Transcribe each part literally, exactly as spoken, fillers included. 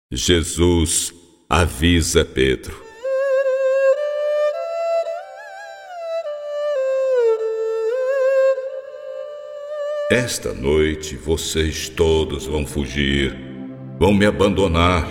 Jesus avisa Pedro. Esta noite vocês todos vão fugir, vão me abandonar.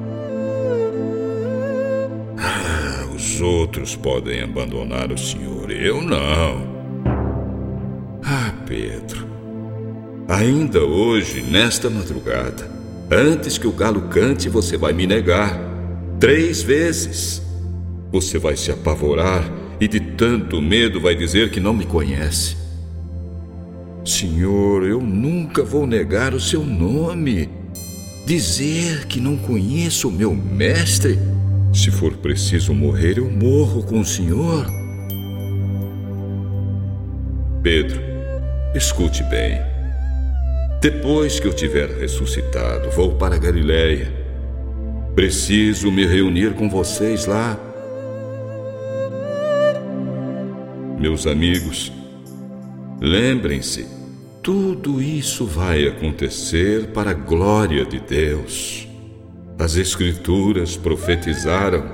Ah, os outros podem abandonar o Senhor, eu não. Ah, Pedro, ainda hoje, nesta madrugada, antes que o galo cante, você vai me negar três vezes. Você vai se apavorar e de tanto medo vai dizer que não me conhece. Senhor, eu nunca vou negar o seu nome. Dizer que não conheço o meu mestre? Se for preciso morrer, eu morro com o Senhor. Pedro, escute bem. Depois que eu tiver ressuscitado, vou para a Galileia. Preciso me reunir com vocês lá. Meus amigos, lembrem-se, tudo isso vai acontecer para a glória de Deus. As Escrituras profetizaram: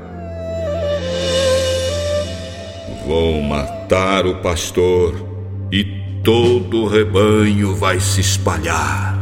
vão matar o pastor e todo o rebanho vai se espalhar.